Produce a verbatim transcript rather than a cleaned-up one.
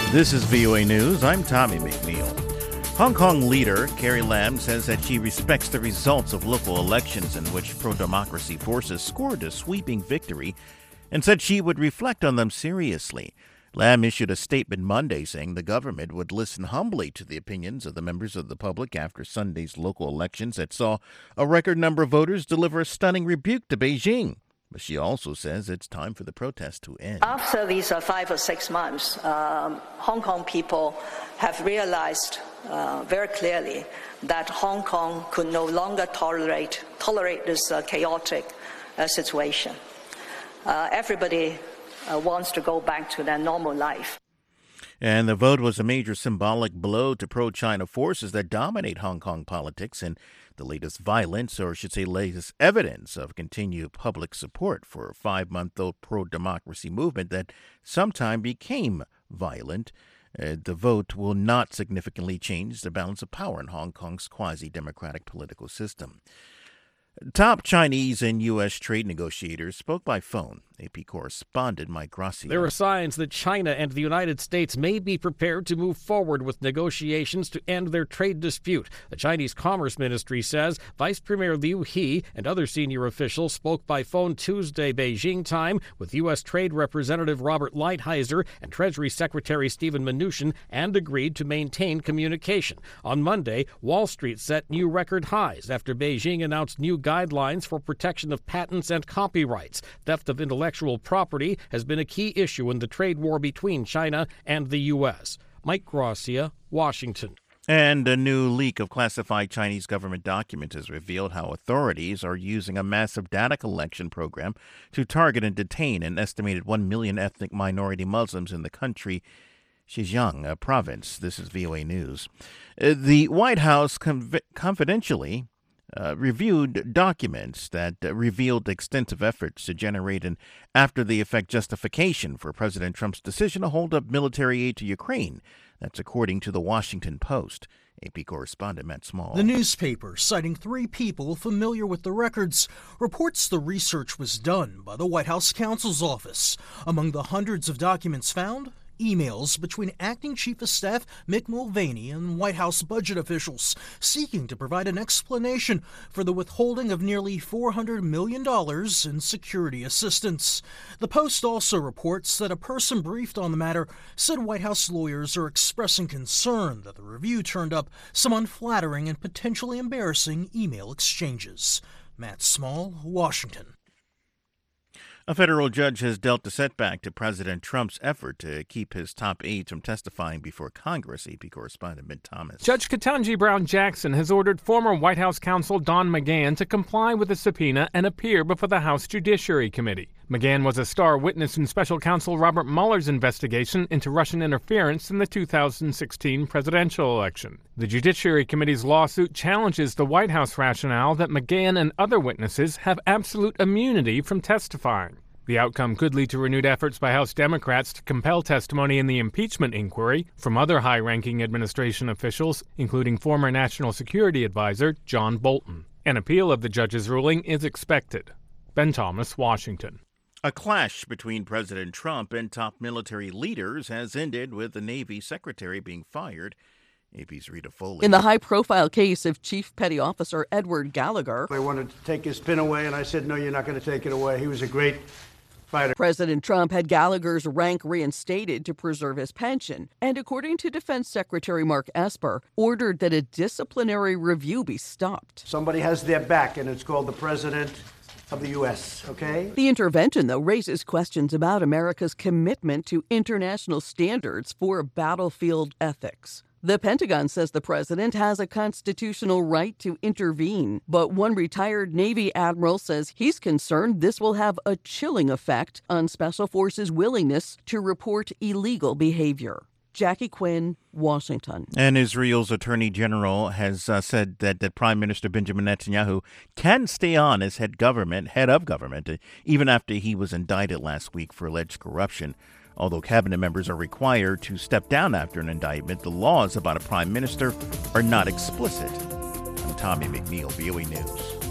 This is V O A News. I'm Tommy McNeil. Hong Kong leader Carrie Lam says that she respects the results of local elections in which pro-democracy forces scored a sweeping victory and said she would reflect on them seriously. Lam issued a statement Monday saying the government would listen humbly to the opinions of the members of the public after Sunday's local elections that saw a record number of voters deliver a stunning rebuke to Beijing. But she also says it's time for the protest to end. After these uh, five or six months, um, Hong Kong people have realized uh, very clearly that Hong Kong could no longer tolerate tolerate this uh, chaotic uh, situation. Uh, everybody uh, wants to go back to their normal life. And the vote was a major symbolic blow to pro-China forces that dominate Hong Kong politics and the latest violence, or I should say latest evidence of continued public support for a five-month-old pro-democracy movement that sometime became violent. Uh, the vote will not significantly change the balance of power in Hong Kong's quasi-democratic political system. Top Chinese and U S trade negotiators spoke by phone. A P correspondent Mike Grossi. There are signs that China and the United States may be prepared to move forward with negotiations to end their trade dispute. The Chinese Commerce Ministry says Vice Premier Liu He and other senior officials spoke by phone Tuesday Beijing time with U S Trade Representative Robert Lighthizer and Treasury Secretary Steven Mnuchin and agreed to maintain communication. On Monday, Wall Street set new record highs after Beijing announced new guidelines for protection of patents and copyrights. Theft of intellectual property has been a key issue in the trade war between China and the U S. Mike Gracia, Washington. And a new leak of classified Chinese government documents has revealed how authorities are using a massive data collection program to target and detain an estimated one million ethnic minority Muslims in the country Xinjiang uh, province. This is V O A News. Uh, the White House conv- confidentially Uh, reviewed documents that uh, revealed extensive efforts to generate an after-the-effect justification for President Trump's decision to hold up military aid to Ukraine. That's according to the Washington Post. A P correspondent Matt Small. The newspaper, citing three people familiar with the records, reports the research was done by the White House counsel's office. Among the hundreds of documents found, emails between Acting Chief of Staff Mick Mulvaney and White House budget officials seeking to provide an explanation for the withholding of nearly four hundred million dollars in security assistance. The Post also reports that a person briefed on the matter said White House lawyers are expressing concern that the review turned up some unflattering and potentially embarrassing email exchanges. Matt Small, Washington. A federal judge has dealt a setback to President Trump's effort to keep his top aides from testifying before Congress. A P correspondent Ben Thomas. Judge Ketanji Brown Jackson has ordered former White House counsel Don McGahn to comply with a subpoena and appear before the House Judiciary Committee. McGahn was a star witness in special counsel Robert Mueller's investigation into Russian interference in the two thousand sixteen presidential election. The Judiciary Committee's lawsuit challenges the White House rationale that McGahn and other witnesses have absolute immunity from testifying. The outcome could lead to renewed efforts by House Democrats to compel testimony in the impeachment inquiry from other high-ranking administration officials, including former National Security Advisor John Bolton. An appeal of the judge's ruling is expected. Ben Thomas, Washington. A clash between President Trump and top military leaders has ended with the Navy Secretary being fired. A P's Rita Foley. In the high-profile case of Chief Petty Officer Edward Gallagher. They wanted to take his pin away, and I said, no, you're not going to take it away. He was a great fighter. President Trump had Gallagher's rank reinstated to preserve his pension, and according to Defense Secretary Mark Esper, ordered that a disciplinary review be stopped. Somebody has their back, and it's called the President of the U S, okay? The intervention, though, raises questions about America's commitment to international standards for battlefield ethics. The Pentagon says the president has a constitutional right to intervene, but one retired Navy admiral says he's concerned this will have a chilling effect on Special Forces' willingness to report illegal behavior. Jackie Quinn, Washington. And Israel's Attorney General has uh, said that, that Prime Minister Benjamin Netanyahu can stay on as head government, head of government, uh, even after he was indicted last week for alleged corruption. Although cabinet members are required to step down after an indictment, the laws about a prime minister are not explicit. I'm Tommy McNeil, V O A News.